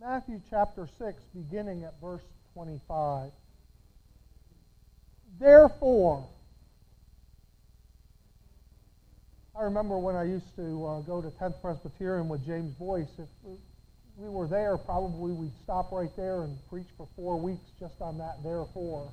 Matthew chapter 6, beginning at verse 25. Therefore, I remember when I used to go to 10th Presbyterian with James Boyce, if we were there, probably we'd stop right there and preach for 4 weeks just on that therefore.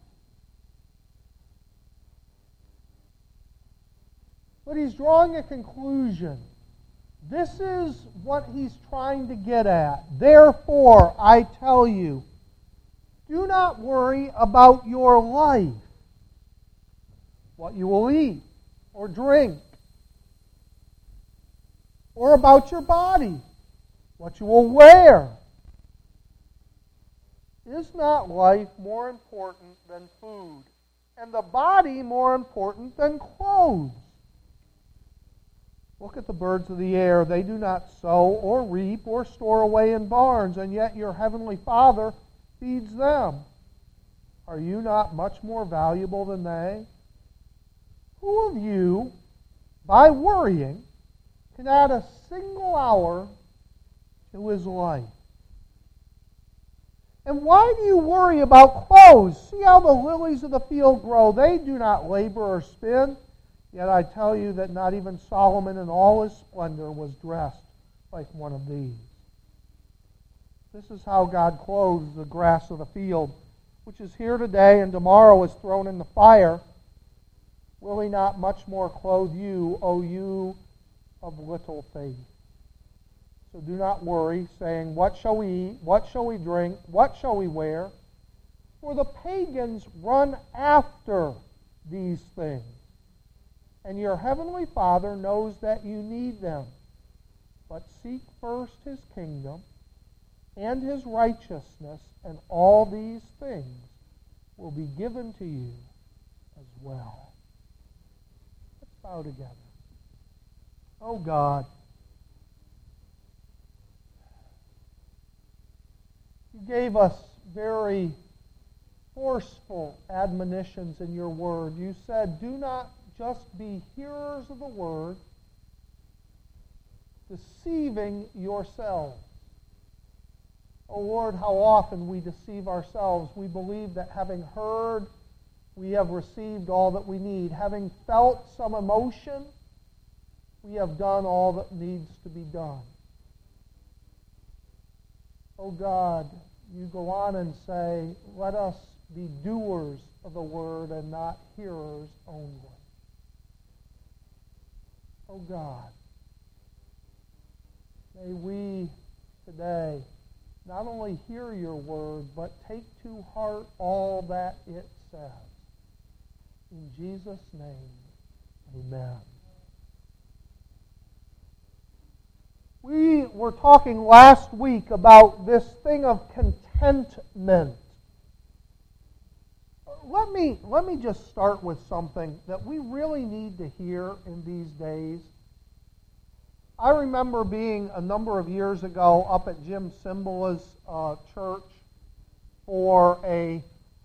But he's drawing a conclusion. This is what he's trying to get at. Therefore, I tell you, do not worry about your life, what you will eat or drink, or about your body, what you will wear. Is not life more important than food, and the body more important than clothes? Look at the birds of the air. They do not sow or reap or store away in barns, and yet your heavenly Father feeds them. Are you not much more valuable than they? Who of you, by worrying, can add a single hour to his life? And why do you worry about clothes? See how the lilies of the field grow. They do not labor or spin. Yet I tell you that not even Solomon in all his splendor was dressed like one of these. This is how God clothes the grass of the field, which is here today and tomorrow is thrown in the fire. Will he not much more clothe you, O you of little faith? So do not worry, saying, what shall we eat? What shall we drink? What shall we wear? For the pagans run after these things. And your heavenly Father knows that you need them. But seek first his kingdom and his righteousness, and all these things will be given to you as well. Let's bow together. Oh God, you gave us very forceful admonitions in your word. You said, do not just be hearers of the word, deceiving yourselves. Oh Lord, how often we deceive ourselves. We believe that having heard, we have received all that we need. Having felt some emotion, we have done all that needs to be done. Oh God, you go on and say, let us be doers of the word and not hearers only. Oh God, may we today not only hear your word, but take to heart all that it says. In Jesus' name, amen. We were talking last week about this thing of contentment. Let me just start with something that we really need to hear in these days. I remember being a number of years ago up at Jim Cymbala's church for a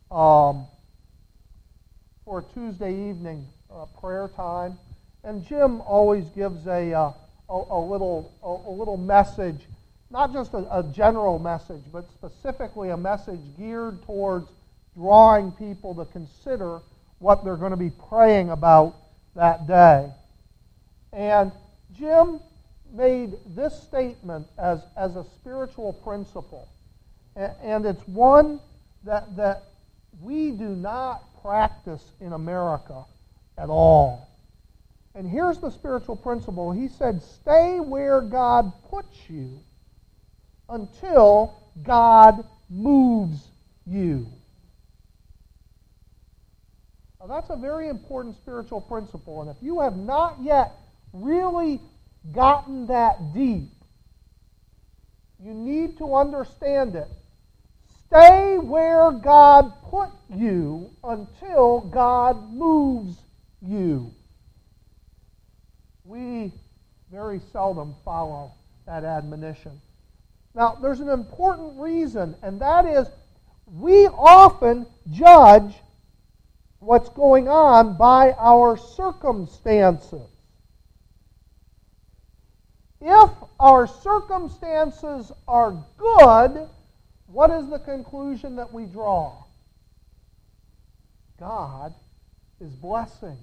Tuesday evening prayer time, and Jim always gives a little message, not just a general message, but specifically a message geared towards drawing people to consider what they're going to be praying about that day. And Jim made this statement as a spiritual principle. And it's one that we do not practice in America at all. And here's the spiritual principle. He said, stay where God puts you until God moves you. Now, that's a very important spiritual principle. And if you have not yet really gotten that deep, you need to understand it. Stay where God put you until God moves you. We very seldom follow that admonition. Now, there's an important reason, and that is we often judge what's going on by our circumstances. if our circumstances are good, what is the conclusion that we draw? God is blessing.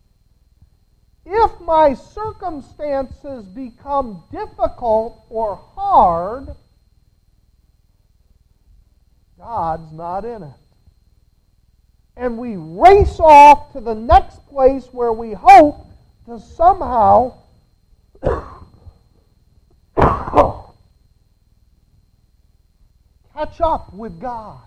If my circumstances become difficult or hard, God's not in it. And we race off to the next place where we hope to somehow catch up with God.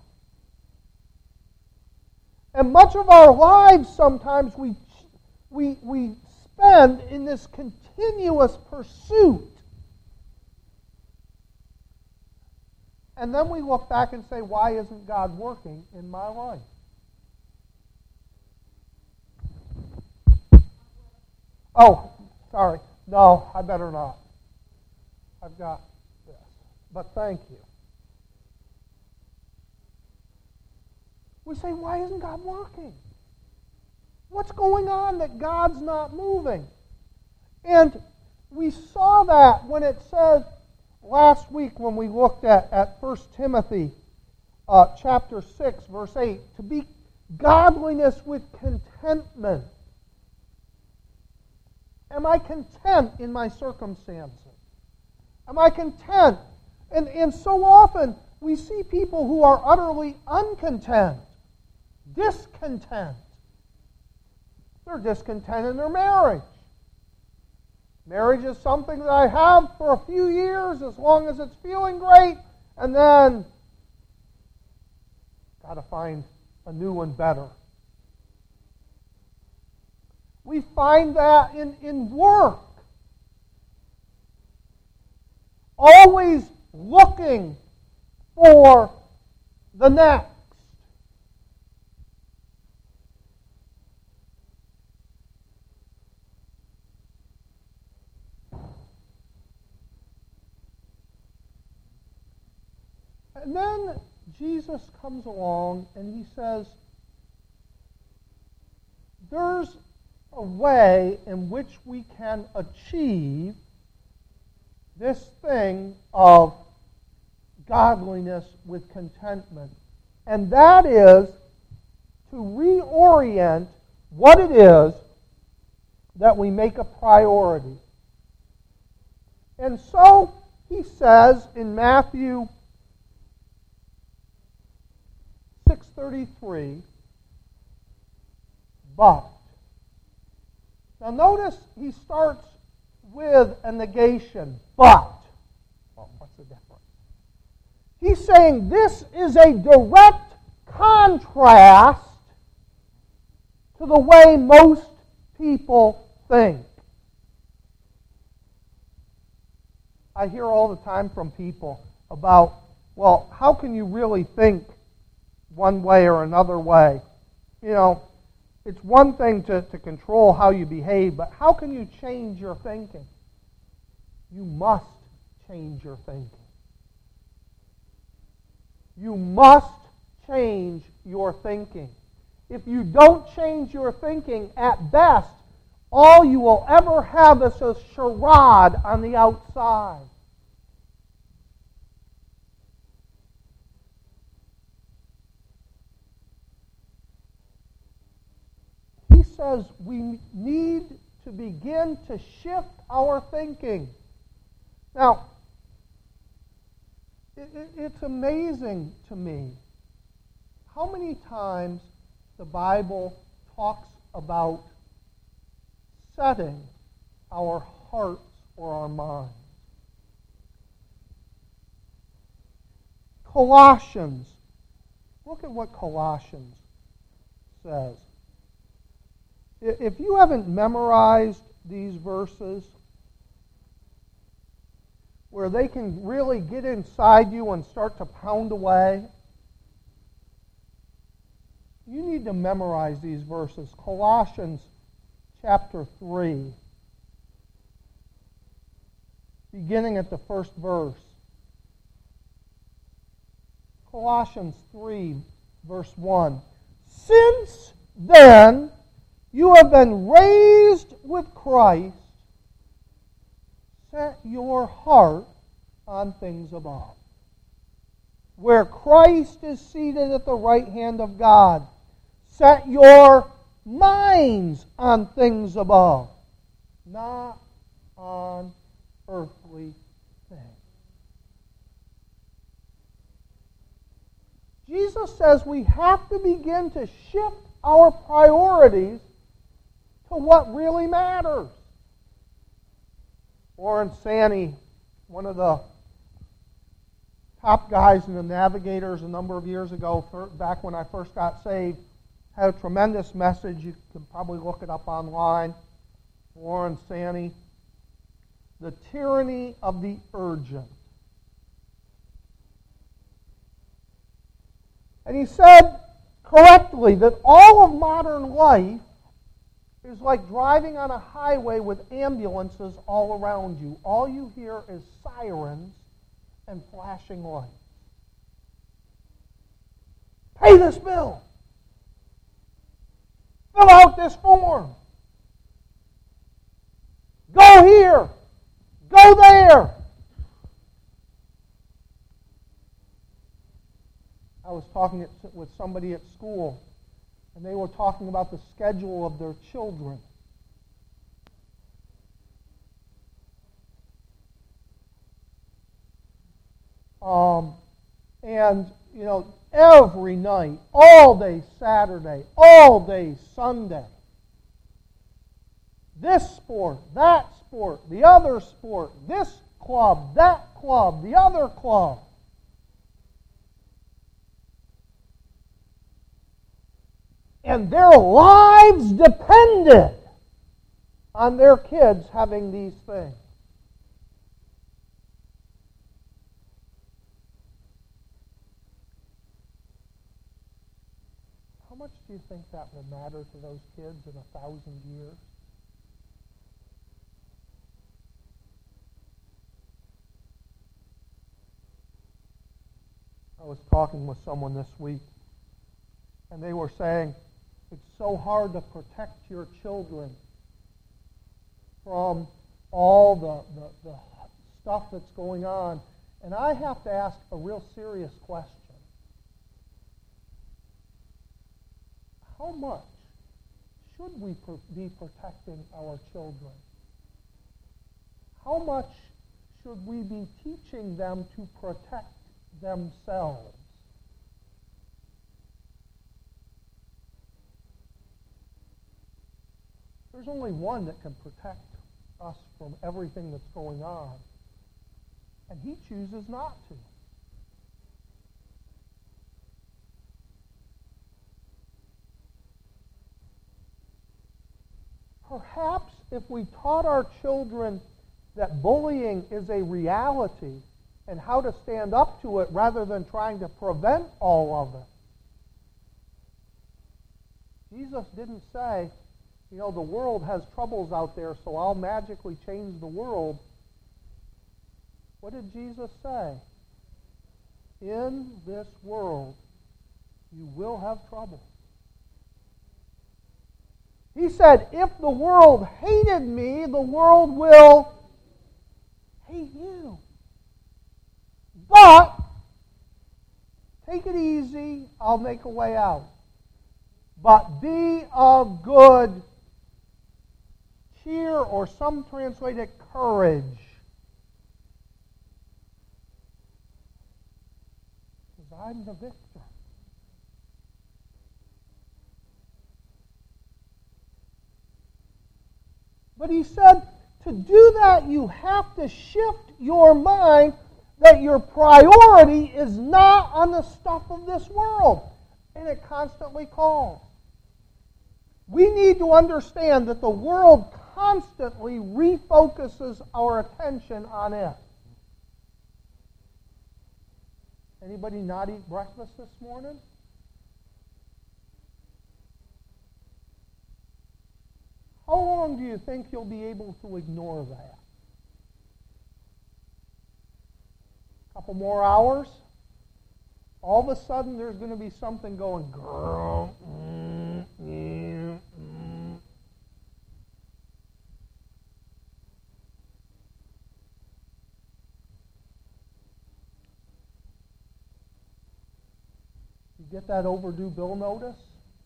And much of our lives sometimes we spend in this continuous pursuit. And then we look back and say, why isn't God working in my life? Oh, sorry. No, I better not. I've got this. But thank you. We say, why isn't God working? What's going on that God's not moving? And we saw that when it says last week when we looked at 1 Timothy chapter 6, verse 8, to be godliness with contentment. Am I content in my circumstances? Am I content? And so often we see people who are utterly uncontent, discontent. They're discontent in their marriage. Marriage is something that I have for a few years as long as it's feeling great, and then got to find a new one better. We find that in work. Always looking for the next. And then Jesus comes along and he says, there's a way in which we can achieve this thing of godliness with contentment. And that is to reorient what it is that we make a priority. And so he says in Matthew 6:33, but. Now notice he starts with a negation, but. Well, what's the difference? He's saying this is a direct contrast to the way most people think. I hear all the time from people about, well, how can you really think one way or another way? You know, it's one thing to control how you behave, but how can you change your thinking? You must change your thinking. You must change your thinking. If you don't change your thinking, at best, all you will ever have is a charade on the outside. He says we need to begin to shift our thinking. Now, it's amazing to me how many times the Bible talks about setting our hearts or our minds. Colossians. Look at what Colossians says. If you haven't memorized these verses, where they can really get inside you and start to pound away, you need to memorize these verses. Colossians chapter 3, beginning at the first verse. Colossians 3, verse 1. Since then, you have been raised with Christ. set your heart on things above, where Christ is seated at the right hand of God. Set your minds on things above, not on earthly things. Jesus says we have to begin to shift our priorities to what really matters. Warren Santee, one of the top guys in the Navigators a number of years ago, back when I first got saved, had a tremendous message. You can probably look it up online. Warren Santee, The Tyranny of the Urgent. And he said correctly that all of modern life is like driving on a highway with ambulances all around you. All you hear is sirens and flashing lights. Pay this bill. Fill out this form. Go here. Go there. I was talking with somebody at school, and they were talking about the schedule of their children. And, you know, every night, all day Saturday, all day Sunday, this sport, that sport, the other sport, this club, that club, the other club. And their lives depended on their kids having these things. How much do you think that will matter to those kids in 1,000 years? I was talking with someone this week, and they were saying, it's so hard to protect your children from all the stuff that's going on. And I have to ask a real serious question. How much should we be protecting our children? How much should we be teaching them to protect themselves? There's only one that can protect us from everything that's going on, and he chooses not to. Perhaps if we taught our children that bullying is a reality and how to stand up to it rather than trying to prevent all of it. Jesus didn't say, you know, the world has troubles out there, so I'll magically change the world. What did Jesus say? In this world, you will have trouble. He said, if the world hated me, the world will hate you. But, take it easy, I'll make a way out. But be of good cheer, or some translate it courage. Because I'm the victor. But he said, to do that, you have to shift your mind that your priority is not on the stuff of this world. And it constantly calls. We need to understand that the world constantly refocuses our attention on it. Anybody not eat breakfast this morning? How long do you think you'll be able to ignore that? A couple more hours? All of a sudden there's going to be something going, girl. You get that overdue bill notice?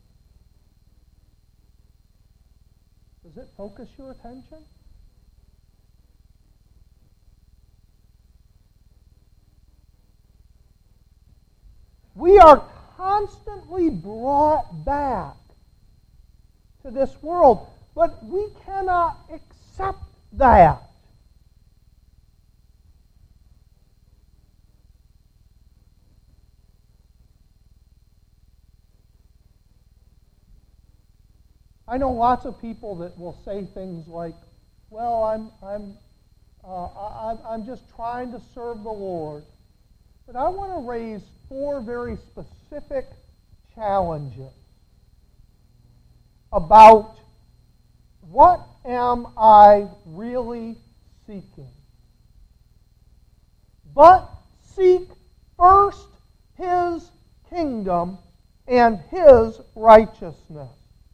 Does it focus your attention? We are constantly brought back to this world, but we cannot accept that. I know lots of people that will say things like, "Well, I'm just trying to serve the Lord." But I want to raise 4 very specific challenges about what am I really seeking. But seek first His kingdom and His righteousness.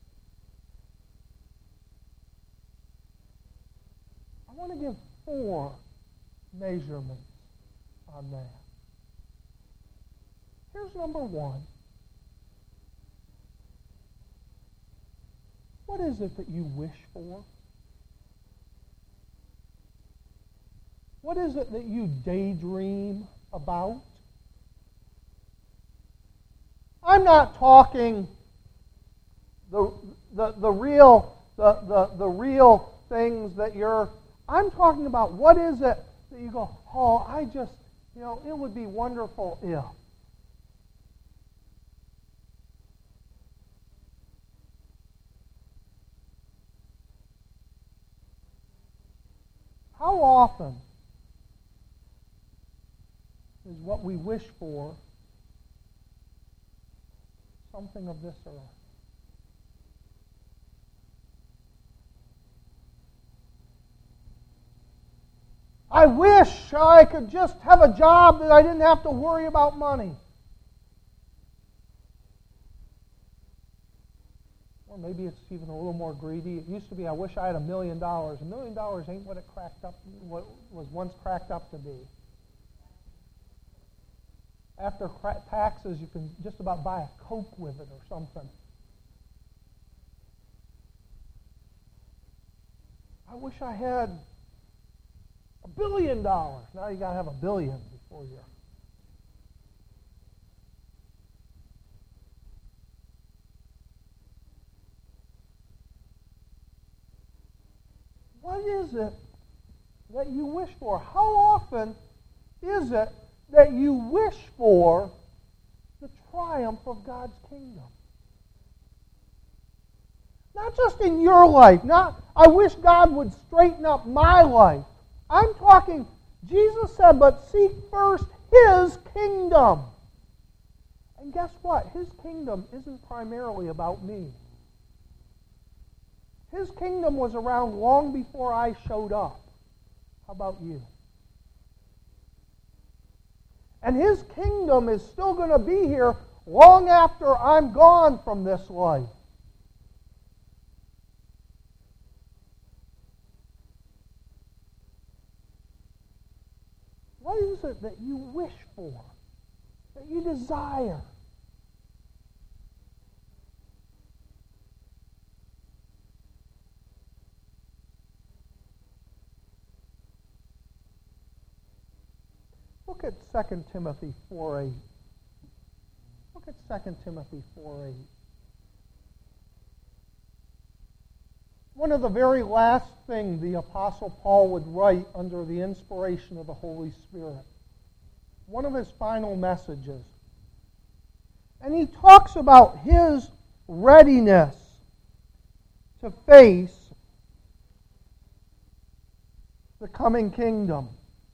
I want to give 4 measurements on that. Here's number 1. What is it that you wish for? What is it that you daydream about? I'm not talking the real things that you're. I'm talking about what is it that you go, "Oh, I just, it would be wonderful if." How often is what we wish for something of this earth? I wish I could just have a job that I didn't have to worry about money. Or maybe it's even a little more greedy. It used to be, I wish I had $1 million. $1 million ain't what what was once cracked up to be. After taxes, you can just about buy a Coke with it or something. I wish I had $1 billion. Now you got to have $1 billion before you're. What is it that you wish for? How often is it that you wish for the triumph of God's kingdom? Not just in your life. Not, I wish God would straighten up my life. I'm talking, Jesus said, but seek first His kingdom. And guess what? His kingdom isn't primarily about me. His kingdom was around long before I showed up. How about you? And His kingdom is still going to be here long after I'm gone from this life. What is it that you wish for? That you desire? Look at 2 Timothy 4:8. Look at 2 Timothy 4:8. One of the very last things the Apostle Paul would write under the inspiration of the Holy Spirit. One of his final messages. And he talks about his readiness to face the coming kingdom.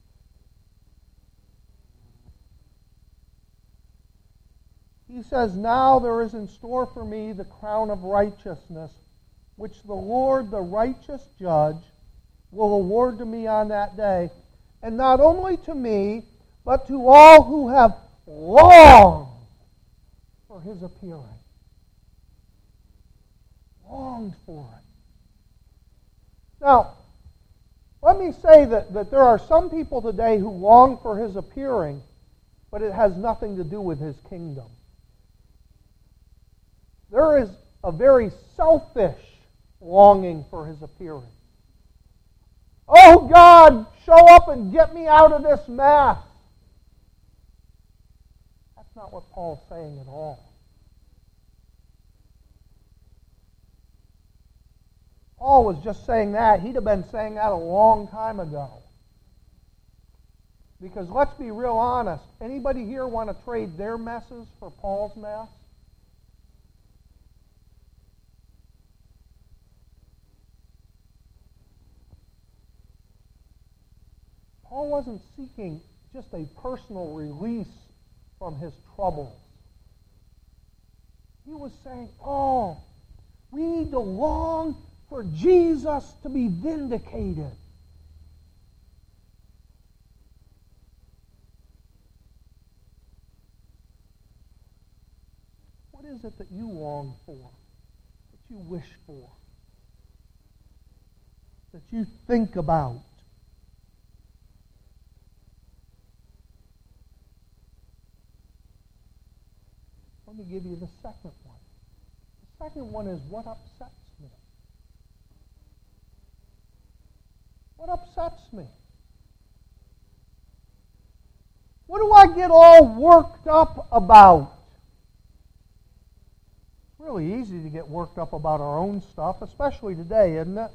He says, "Now there is in store for me the crown of righteousness, which the Lord, the righteous judge, will award to me on that day, and not only to me, but to all who have longed for His appearing." Longed for it. Now, let me say that there are some people today who long for His appearing, but it has nothing to do with His kingdom. there is a very selfish longing for His appearing. Oh God, show up and get me out of this mess. That's not what Paul's saying at all. Paul was just saying that. He'd have been saying that a long time ago. Because let's be real honest. Anybody here want to trade their messes for Paul's mess? Paul wasn't seeking just a personal release from his troubles. He was saying, oh, we need to long for Jesus to be vindicated. What is it that you long for, that you wish for, that you think about? Let me give you the second one. The second one is what upsets me. What upsets me? What do I get all worked up about? It's really easy to get worked up about our own stuff, especially today, isn't it?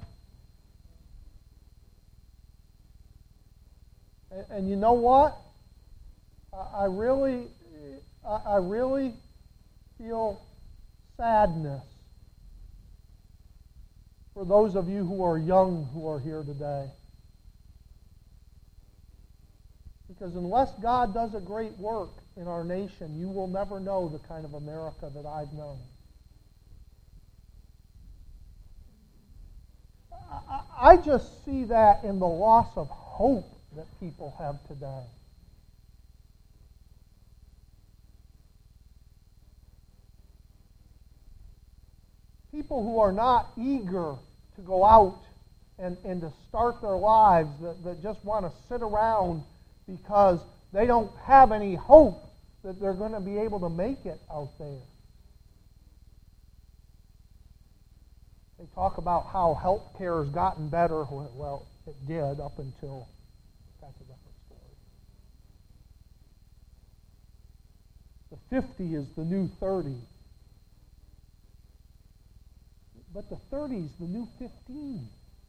And you know what? I really feel sadness for those of you who are young who are here today. Because unless God does a great work in our nation, you will never know the kind of America that I've known. I just see that in the loss of hope that people have today. People who are not eager to go out and to start their lives, that just want to sit around because they don't have any hope that they're going to be able to make it out there. They talk about how health care has gotten better. Well, it did up until, that's a different story. The 50 is the new 30. But the 30 is the new 15.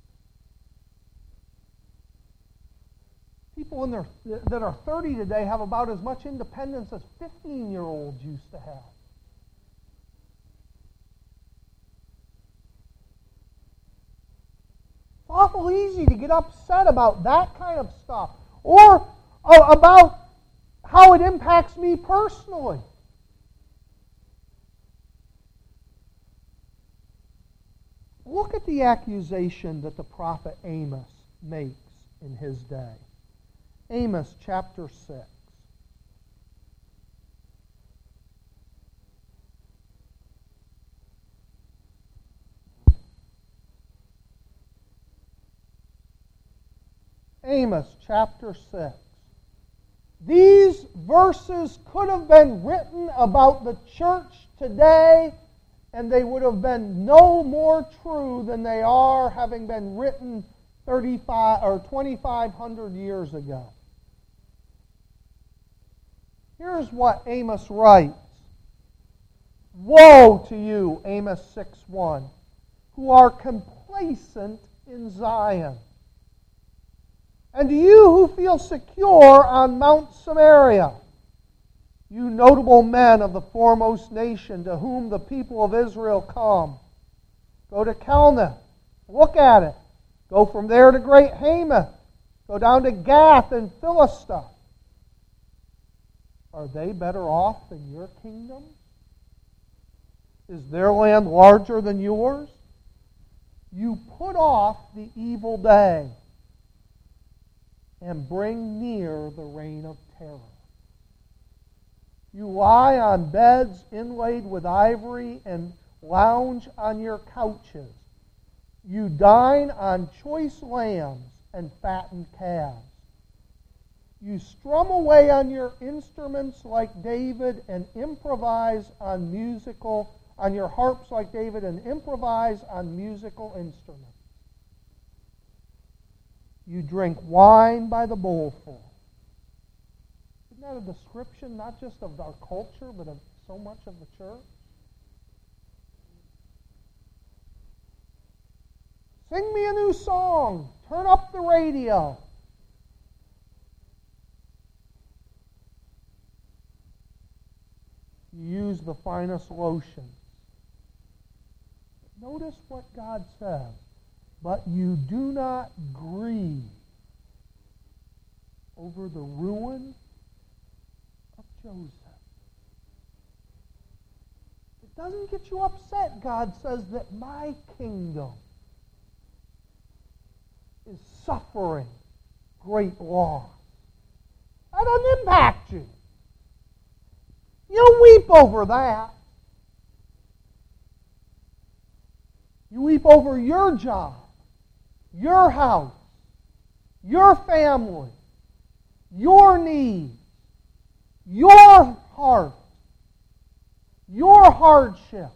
People that are 30 today have about as much independence as 15-year-olds used to have. It's awful easy to get upset about that kind of stuff, or about how it impacts me personally. Look at the accusation that the prophet Amos makes in his day. Amos chapter 6. Amos chapter 6. These verses could have been written about the church today, and they would have been no more true than they are, having been written 2,500 years ago. Here's what Amos writes. Woe to you, Amos 6:1, who are complacent in Zion, and to you who feel secure on Mount Samaria, you notable men of the foremost nation, to whom the people of Israel come. Go to Kelnath, look at it. Go from there to Great Hamath. Go down to Gath and Philistia. Are they better off than your kingdom? Is their land larger than yours? You put off the evil day and bring near the reign of terror. You lie on beds inlaid with ivory and lounge on your couches. You dine on choice lambs and fattened calves. You strum away on your instruments like David and improvise on musical on your harps like David, and improvise on musical instruments. You drink wine by the bowlful. Isn't that a description not just of our culture, but of so much of the church? Sing me a new song. Turn up the radio. You use the finest lotions. Notice what God says. But you do not grieve over the ruin of Joseph. It doesn't get you upset, God says, that my kingdom is suffering great loss. That doesn't impact you. You don't weep over that. You weep over your job, your house, your family, your needs, your heart, your hardship.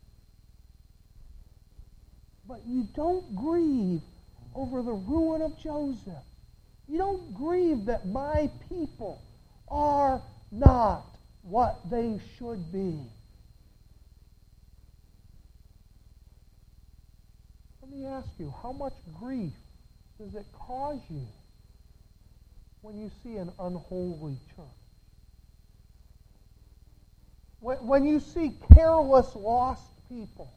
But you don't grieve over the ruin of Joseph. You don't grieve that my people are not what they should be. Let me ask you, how much grief does it cause you when you see an unholy church? When you see careless, lost people?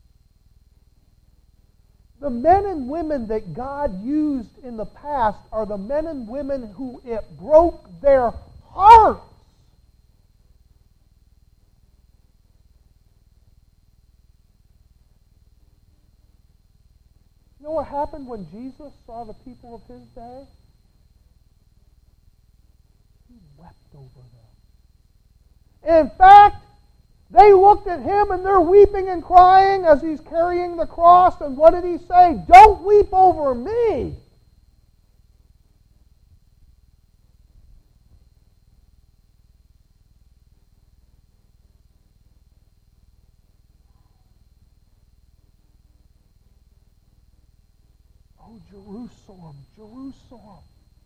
The men and women that God used in the past are the men and women who it broke their hearts. You know what happened when Jesus saw the people of his day? He wept over them. In fact, they looked at him and they're weeping and crying as he's carrying the cross. And what did he say? Don't weep over me. Oh, Jerusalem, Jerusalem.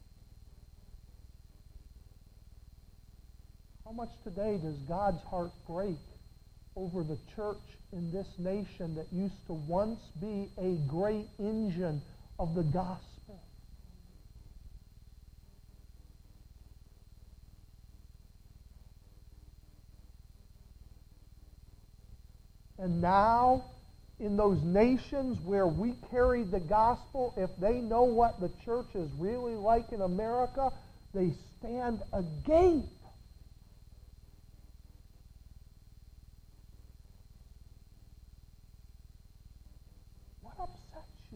How much today does God's heart break over the church in this nation that used to once be a great engine of the gospel? And now, in those nations where we carry the gospel, if they know what the church is really like in America, they stand agape. What upsets you?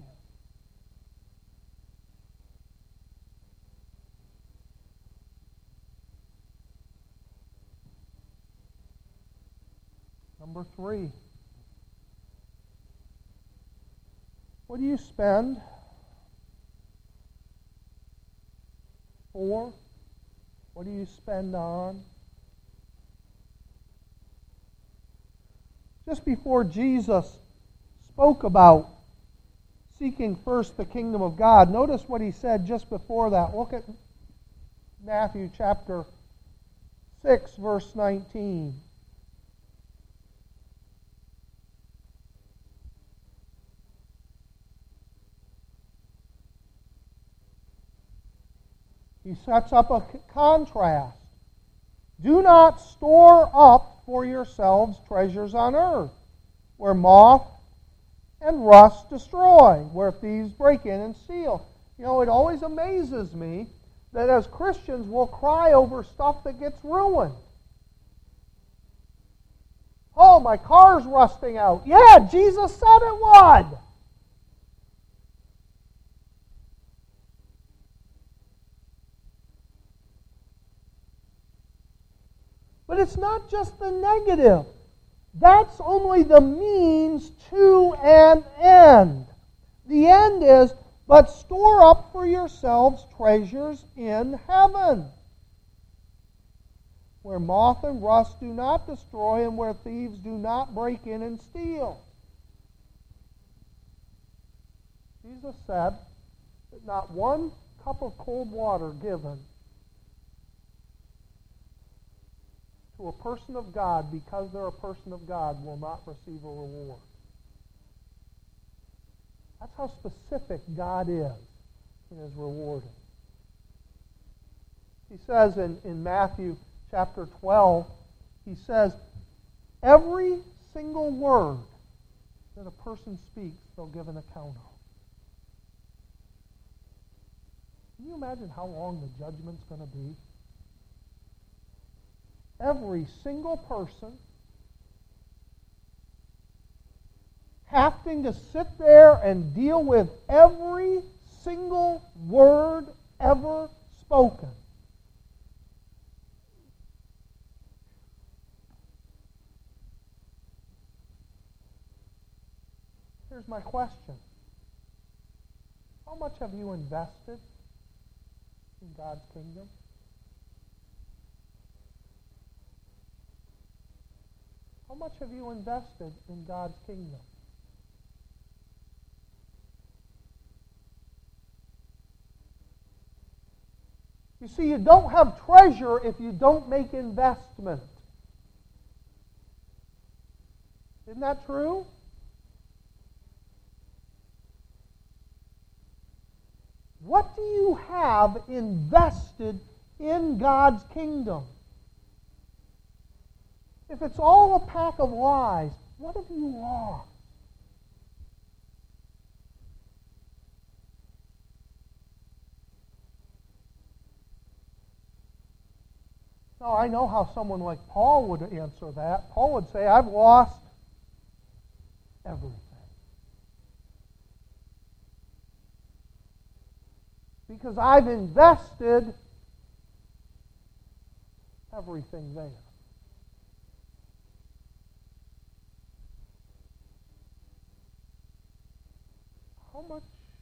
Number 3. What do you spend for? What do you spend on? Just before Jesus spoke about seeking first the kingdom of God, notice what he said just before that. Look at Matthew chapter 6, verse 19. He sets up a contrast. Do not store up for yourselves treasures on earth, where moth and rust destroy, where thieves break in and steal. You know, it always amazes me that as Christians we'll cry over stuff that gets ruined. Oh, my car's rusting out. Yeah, Jesus said it would. But it's not just the negative. That's only the means to an end. The end is, but store up for yourselves treasures in heaven, where moth and rust do not destroy, and where thieves do not break in and steal. Jesus said that not one cup of cold water given to a person of God because they're a person of God will not receive a reward. That's how specific God is in His rewarding. He says in Matthew chapter 12, He says, every single word that a person speaks, they'll give an account of. Can you imagine how long the judgment's going to be? Every single person having to sit there and deal with every single word ever spoken. Here's my question. How much have you invested in God's kingdom? How much have you invested in God's kingdom? You see, you don't have treasure if you don't make investment. Isn't that true? What do you have invested in God's kingdom? If it's all a pack of lies, what have you lost? Now, I know how someone like Paul would answer that. Paul would say, I've lost everything. Because I've invested everything there. How much,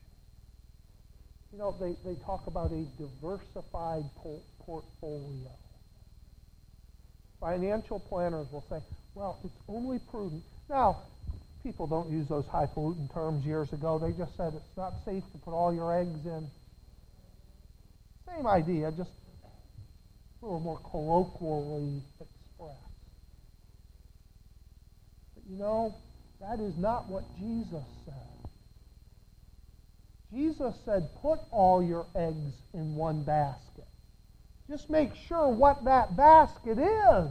they talk about a diversified portfolio. Financial planners will say, well, it's only prudent. Now, people don't use those highfalutin terms years ago. They just said it's not safe to put all your eggs in. Same idea, just a little more colloquially expressed. But that is not what Jesus said. Jesus said, put all your eggs in one basket. Just make sure what that basket is.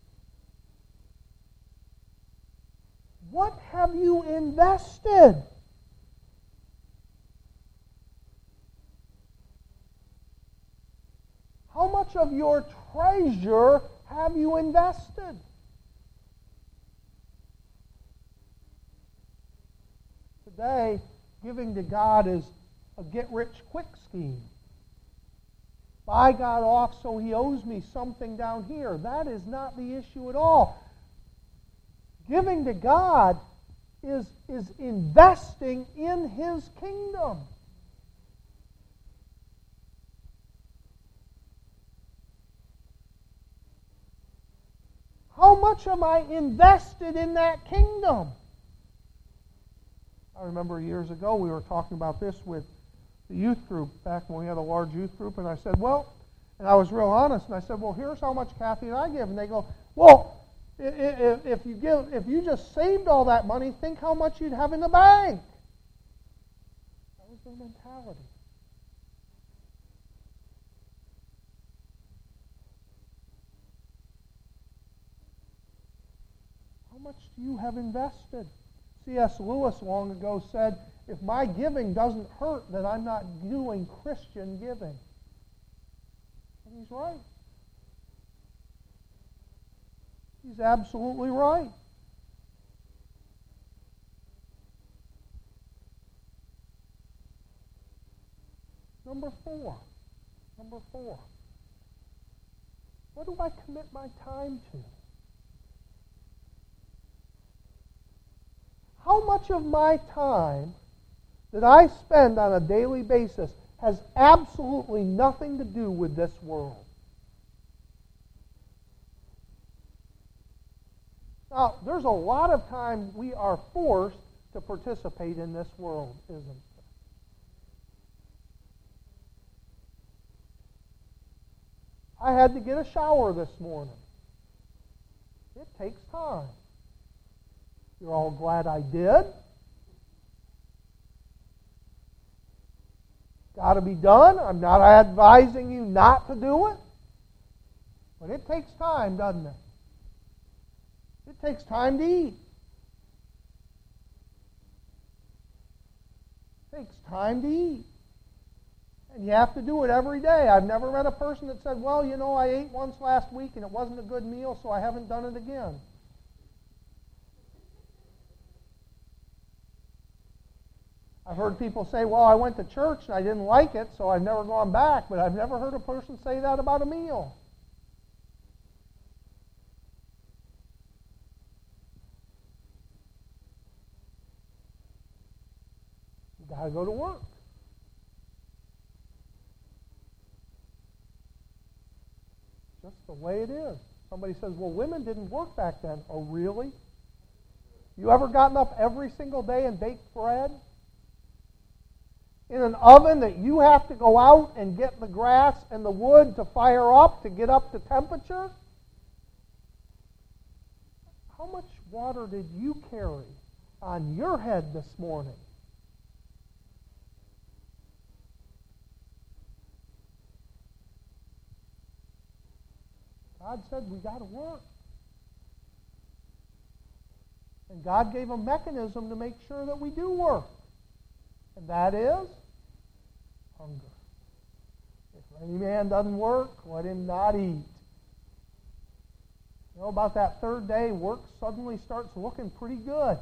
What have you invested? How much of your treasure have you invested? Today, giving to God is a get-rich-quick scheme. Buy God off so He owes me something down here. That is not the issue at all. Giving to God is investing in His kingdom. How much am I invested in that kingdom? I remember years ago we were talking about this with the youth group back when we had a large youth group, and I said, and I was real honest, and I said, here's how much Kathy and I give. And they go, if you just saved all that money, think how much you'd have in the bank. That was their mentality. How much do you have invested? C.S. Lewis long ago said, if my giving doesn't hurt, then I'm not doing Christian giving. And he's right. He's absolutely right. Number four. What do I commit my time to? How much of my time that I spend on a daily basis has absolutely nothing to do with this world? Now, there's a lot of times we are forced to participate in this world, isn't there? I had to get a shower this morning. It takes time. You're all glad I did. Got to be done. I'm not advising you not to do it. But it takes time, doesn't it? It takes time to eat. It takes time to eat. And you have to do it every day. I've never met a person that said, well, you know, I ate once last week and it wasn't a good meal, so I haven't done it again. I've heard people say, well, I went to church and I didn't like it, so I've never gone back. But I've never heard a person say that about a meal. You've got to go to work. Just the way it is. Somebody says, well, women didn't work back then. Oh, really? You ever gotten up every single day and baked bread? In an oven that you have to go out and get the grass and the wood to fire up to get up to temperature? How much water did you carry on your head this morning? God said we got to work. And God gave a mechanism to make sure that we do work. And that is hunger. If any man doesn't work, let him not eat. You know, about that third day, work suddenly starts looking pretty good.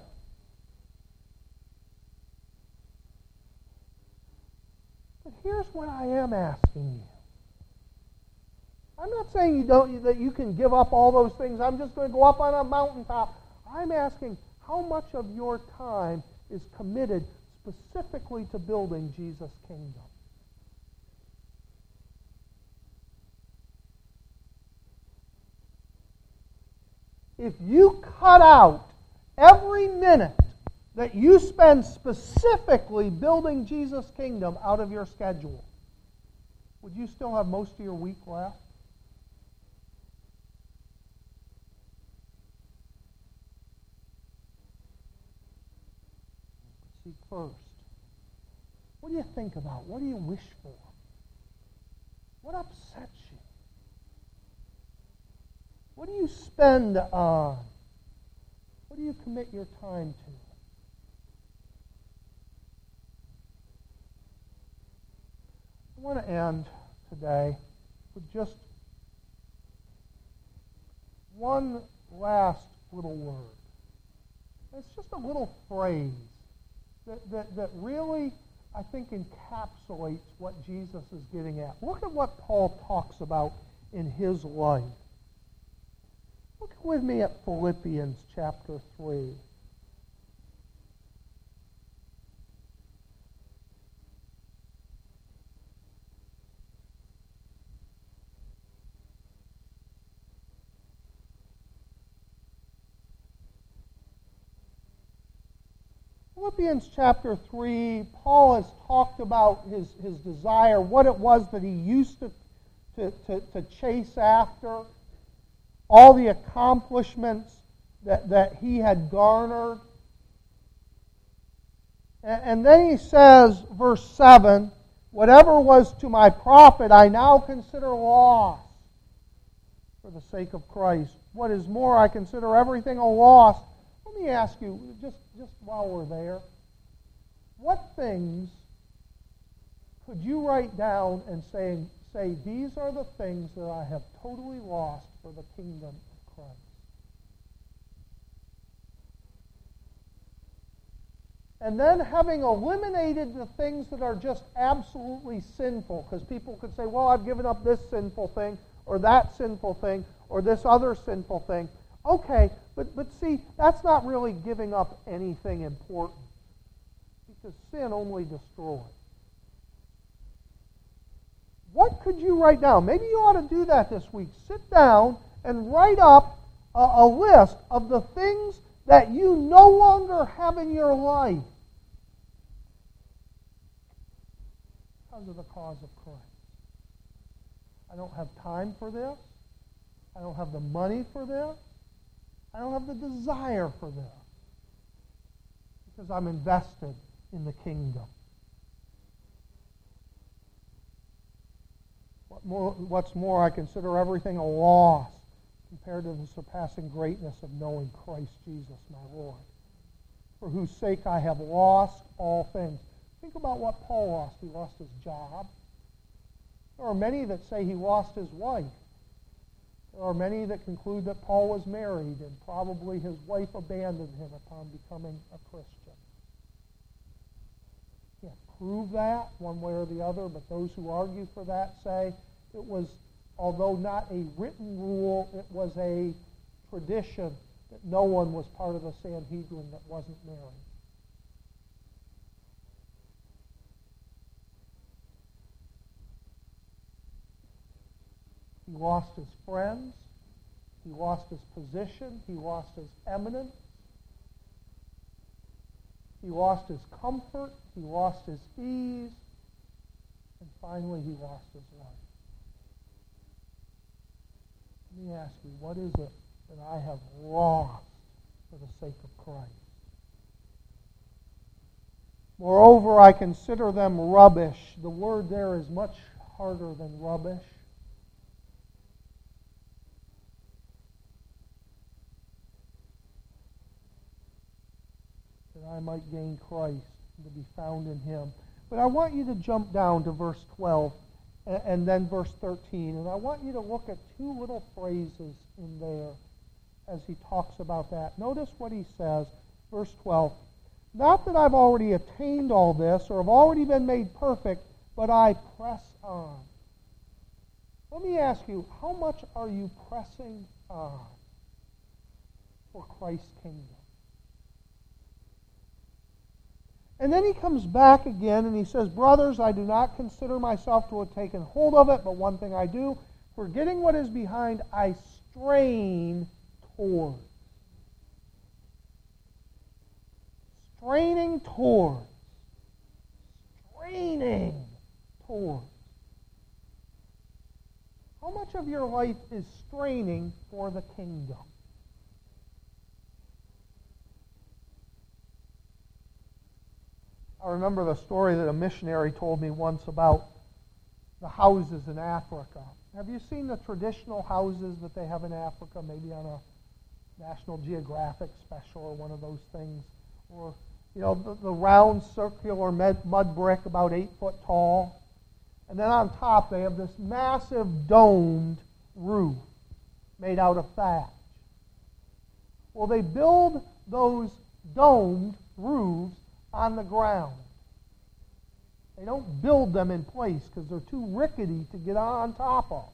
But here's what I am asking you. I'm not saying that you can give up all those things. I'm just going to go up on a mountaintop. I'm asking how much of your time is committed specifically to building Jesus' kingdom. If you cut out every minute that you spend specifically building Jesus' kingdom out of your schedule, would you still have most of your week left? Seek first. What do you think about? What do you wish for? What upsets you? What do you spend on? What do you commit your time to? I want to end today with just one last little word. It's just a little phrase that really, I think, encapsulates what Jesus is getting at. Look at what Paul talks about in his life. Look with me at Philippians chapter 3. Philippians chapter 3, Paul has talked about his desire, what it was that he used to chase after, all the accomplishments that he had garnered. And then he says, verse 7, whatever was to my profit, I now consider loss for the sake of Christ. What is more, I consider everything a loss. Let me ask you, just while we're there, what things could you write down and say, these are the things that I have totally lost for the kingdom of Christ? And then having eliminated the things that are just absolutely sinful, because people could say, well, I've given up this sinful thing, or that sinful thing, or this other sinful thing. Okay, but see, that's not really giving up anything important, because sin only destroys. What could you write down? Maybe you ought to do that this week. Sit down and write up a list of the things that you no longer have in your life because of the cause of Christ. I don't have time for this. I don't have the money for this. I don't have the desire for this. Because I'm invested in the kingdom. What's more, I consider everything a loss compared to the surpassing greatness of knowing Christ Jesus, my Lord, for whose sake I have lost all things. Think about what Paul lost. He lost his job. There are many that say he lost his wife. There are many that conclude that Paul was married and probably his wife abandoned him upon becoming a Christian. Can't prove that one way or the other, but those who argue for that say it was, although not a written rule, it was a tradition that no one was part of the Sanhedrin that wasn't married. He lost his friends. He lost his position. He lost his eminence. He lost his comfort. He lost his ease. And finally, he lost his life. Let me ask you, what is it that I have lost for the sake of Christ? Moreover, I consider them rubbish. The word there is much harder than rubbish. That I might gain Christ and to be found in Him. But I want you to jump down to verse 12 and then verse 13. And I want you to look at two little phrases in there as he talks about that. Notice what he says, verse 12. Not that I've already attained all this or have already been made perfect, but I press on. Let me ask you, how much are you pressing on for Christ's kingdom? And then he comes back again and he says, Brothers, I do not consider myself to have taken hold of it, but one thing I do, forgetting what is behind, I strain towards. Straining towards. Straining towards. How much of your life is straining for the kingdom? I remember the story that a missionary told me once about the houses in Africa. Have you seen the traditional houses that they have in Africa, maybe on a National Geographic special or one of those things? Or, you know, the round circular mud brick about 8 foot tall. And then on top they have this massive domed roof made out of thatch. Well, they build those domed roofs on the ground. They don't build them in place because they're too rickety to get on top of.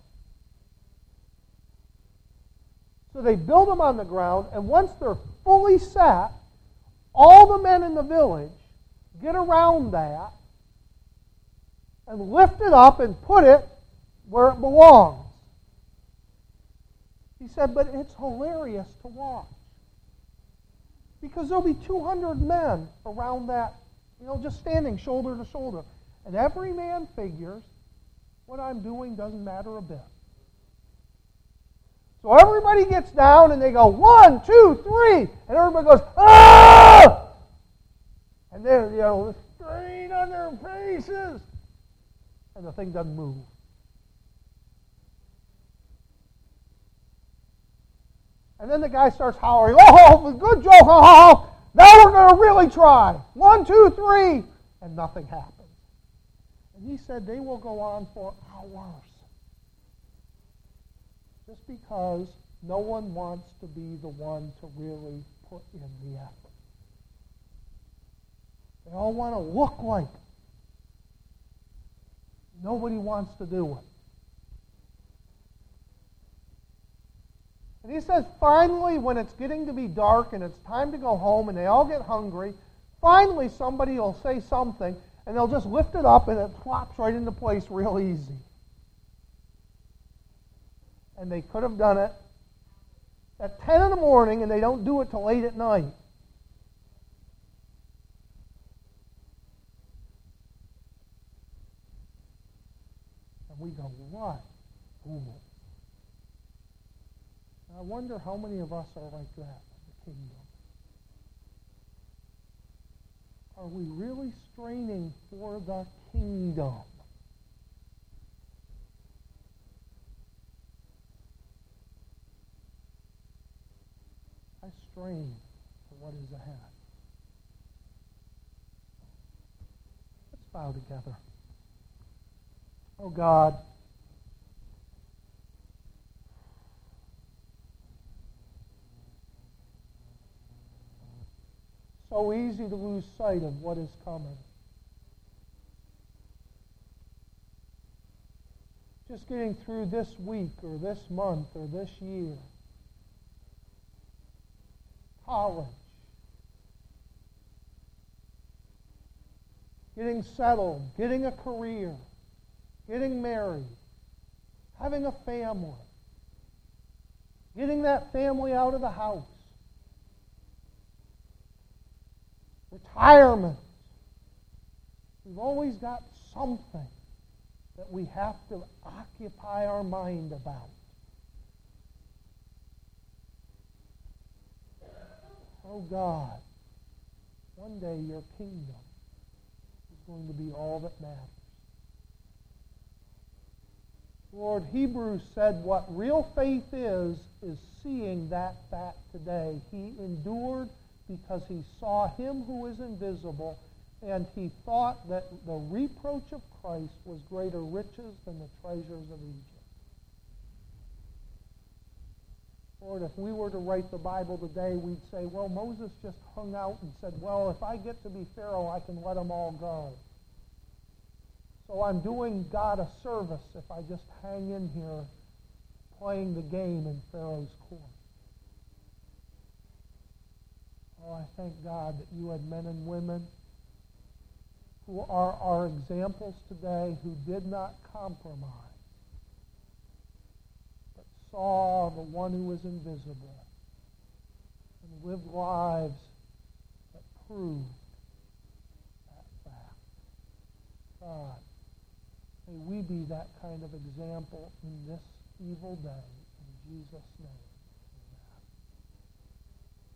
So they build them on the ground, and once they're fully set, all the men in the village get around that and lift it up and put it where it belongs. He said, but it's hilarious to watch. Because there'll be 200 men around that, you know, just standing shoulder to shoulder. And every man figures, what I'm doing doesn't matter a bit. So everybody gets down and they go, 1, 2, 3. And everybody goes, ah! And then, you know, strain on their faces. And the thing doesn't move. And then the guy starts hollering, oh, good joke, oh, now we're going to really try. 1, 2, 3. And nothing happens. And he said they will go on for hours. Just because no one wants to be the one to really put in the effort. They all want to look like it. Nobody wants to do it. And he says, finally, when it's getting to be dark and it's time to go home and they all get hungry, finally somebody will say something and they'll just lift it up and it plops right into place real easy. And they could have done it at 10 in the morning and they don't do it till late at night. And we go, what fools. I wonder how many of us are like that in the kingdom. Are we really straining for the kingdom? I strain for what is ahead. Let's bow together. Oh God, so easy to lose sight of what is coming. Just getting through this week or this month or this year. College. Getting settled. Getting a career. Getting married. Having a family. Getting that family out of the house. Retirement. We've always got something that we have to occupy our mind about. Oh God, one day your kingdom is going to be all that matters. Lord, Hebrews said what real faith is seeing that fact today. He endured because he saw him who is invisible, and he thought that the reproach of Christ was greater riches than the treasures of Egypt. Lord, if we were to write the Bible today, we'd say, well, Moses just hung out and said, well, if I get to be Pharaoh, I can let them all go. So I'm doing God a service if I just hang in here playing the game in Pharaoh's court. Oh, I thank God that you had men and women who are our examples today who did not compromise, but saw the one who was invisible and lived lives that proved that fact. God, may we be that kind of example in this evil day. In Jesus' name.